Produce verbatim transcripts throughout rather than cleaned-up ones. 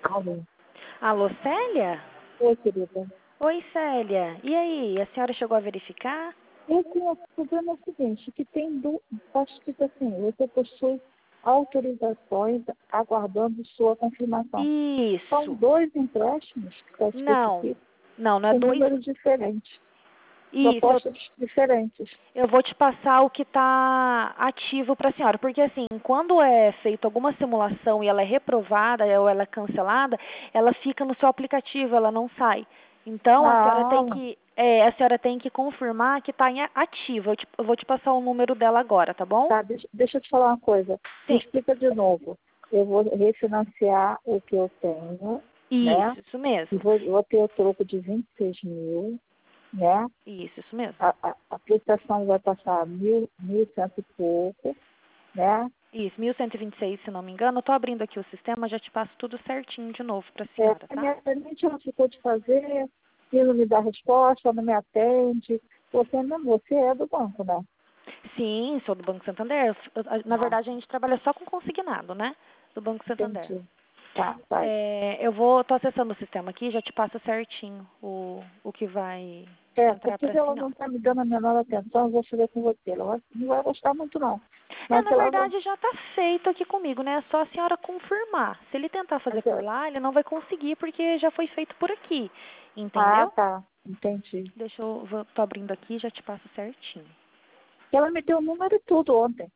Alô. Alô, Célia? Oi, querida. Oi, Célia. E aí, a senhora chegou a verificar? Eu tenho o problema o seguinte, que tem do, acho que assim, você possui autorizações aguardando sua confirmação. São Isso. dois empréstimos que está escrito Não. aqui, Não, não é com dois. números diferentes, Isso, eu, propostas diferentes. eu vou te passar o que está ativo para a senhora. Porque, assim, quando é feita alguma simulação e ela é reprovada ou ela é cancelada, ela fica no seu aplicativo, ela não sai. Então, a senhora tem Ah, que, é, a senhora tem que confirmar que está ativa. Eu, te- eu vou te passar o número dela agora, tá bom? tá, deixa, deixa eu te falar uma coisa. Me Sim. explica de novo. Eu vou refinanciar o que eu tenho, né? Isso, isso E mesmo. vou, vou ter o troco de vinte e seis mil, né? Isso, isso mesmo. a, a, a prestação vai passar mil, mil e cento e pouco, né? Isso, mil cento e vinte e seis, se não me engano. Eu tô abrindo aqui o sistema, já te passo tudo certinho de novo para a É, senhora, a tá? minha atendente ela ficou de fazer, e não me dá resposta, não me atende. Você não, você é do banco, né? Sim, sou do Banco Santander. Eu- eu- Na Ah, verdade, a gente trabalha só com consignado, né? Do Banco Santander. entendi. Tá, vai. É, eu vou, tô acessando o sistema aqui, já te passo certinho o, o que vai É, entrar porque para se a ela não senhora. está me dando a menor atenção, eu vou fazer com você. Ela vai- não vai gostar muito, não. É, Mas na ela vai. verdade, já está feito aqui comigo, né? É só a senhora confirmar. Se ele tentar fazer Mas por ela- lá, ele não vai conseguir porque já foi feito por aqui, Ah, entendeu? tá. Entendi. Deixa eu, vou, tô abrindo aqui e já te passo certinho. Ela me deu o número e tudo ontem.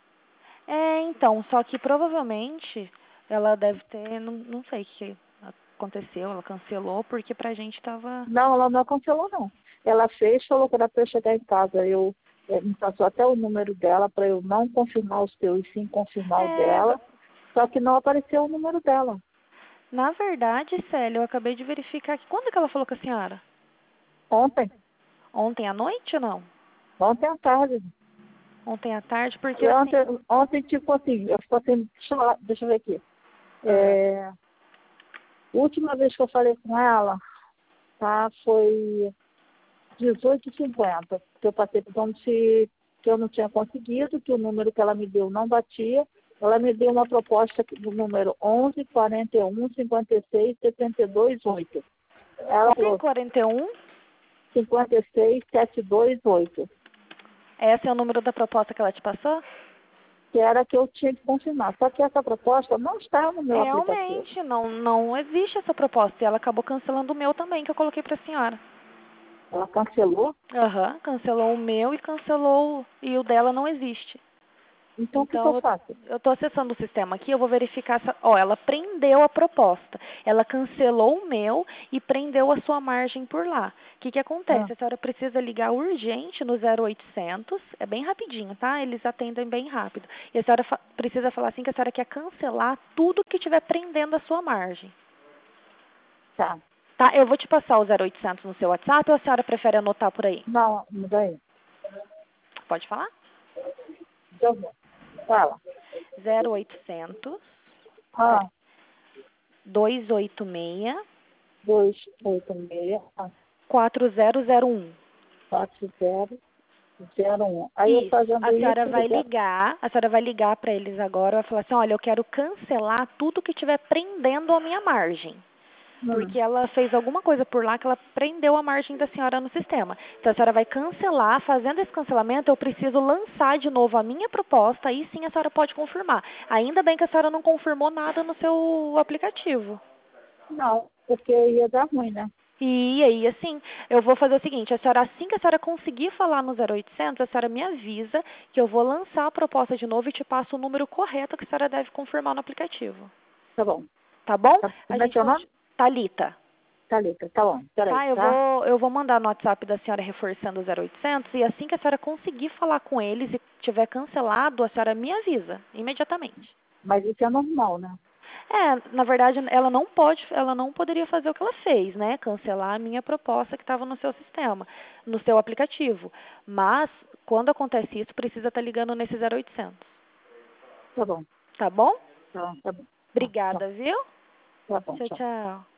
É, então, só que provavelmente ela deve ter, não, não sei o que aconteceu, ela cancelou, porque pra gente tava... Não, ela não cancelou, não. Ela fez, falou que era para eu chegar em casa. Eu, eh, me passou até o número dela para eu não confirmar o seu e sim confirmar o É, dela. Só que não apareceu o número dela. na verdade, Célia, eu acabei de verificar aqui. Quando que ela falou com a senhora? Ontem, Ontem à noite ou não? ontem à tarde. Ontem à tarde, porque E assim... ontem, ontem tipo assim, eu fico assim, deixa eu, lá- deixa eu ver aqui. Aham. É, última vez que eu falei com ela, tá, foi dezoito e cinquenta. Que eu passei como se que eu não tinha conseguido, que o número que ela me deu não batia. Ela me deu uma proposta do número onze, quarenta e um, cinquenta e seis, setenta e dois, oito. Ela onze, falou quarenta e um, cinquenta e seis, setenta e dois, oito. esse é o número da proposta que ela te passou? Que era que eu tinha que confirmar. Só que essa proposta não está no meu aplicativo. Realmente, não, não existe essa proposta. E ela acabou cancelando o meu também, que eu coloquei pra senhora. Ela cancelou. Aham, cancelou o meu e cancelou... E o dela não existe. Então o que, que eu Então, eu faço? eu estou acessando o sistema aqui, eu vou verificar... Essa, ó, ela prendeu a proposta. Ela cancelou o meu e prendeu a sua margem por lá. O que, que Ah, acontece? A senhora precisa ligar urgente no zero oitocentos. É bem rapidinho, tá? Eles atendem bem rápido. E a senhora fa- precisa falar assim que a senhora quer cancelar tudo que estiver prendendo a sua margem. tá. Tá? Eu vou te passar o zero oitocentos no seu WhatsApp ou a senhora prefere anotar por aí? Não, não daí. Pode falar? Eu vou. Fala. zero oitocentos, Ah, peraí, dois oito seis, dois oito seis, quatro zero zero um. quatro zero zero um. Aí eu Isso. fazendo A isso, senhora vai ligar. ligar, a senhora vai ligar para eles agora, vai falar assim, olha, eu quero cancelar tudo que estiver prendendo a minha margem. Hum, Porque ela fez alguma coisa por lá que ela prendeu a margem da senhora no sistema. Então a senhora vai cancelar, fazendo esse cancelamento, eu preciso lançar de novo a minha proposta, aí sim a senhora pode confirmar. Ainda bem que a senhora não confirmou nada no seu aplicativo. não, porque ia dar ruim, né? E aí, assim, eu vou fazer o seguinte, a senhora, assim que a senhora conseguir falar no zero oitocentos, a senhora me avisa que eu vou lançar a proposta de novo e te passo o número correto que a senhora deve confirmar no aplicativo. Tá bom. Tá bom? Tá, A como é gente teu nome? continua. Thalita. Thalita, tá bom. Peraí, Tá, eu tá? vou, eu vou mandar no WhatsApp da senhora reforçando o zero oitocentos e assim que a senhora conseguir falar com eles e tiver cancelado, a senhora me avisa imediatamente. Mas isso é normal, né? É, na verdade, ela não pode, ela não poderia fazer o que ela fez, né? Cancelar a minha proposta que estava no seu sistema, no seu aplicativo. Mas, quando acontece isso, precisa estar ligando nesse zero oitocentos. Tá bom. Tá bom? Tá, tá bom. Tá, tá, Obrigada, viu? tá bom, Tchau, tchau. tchau.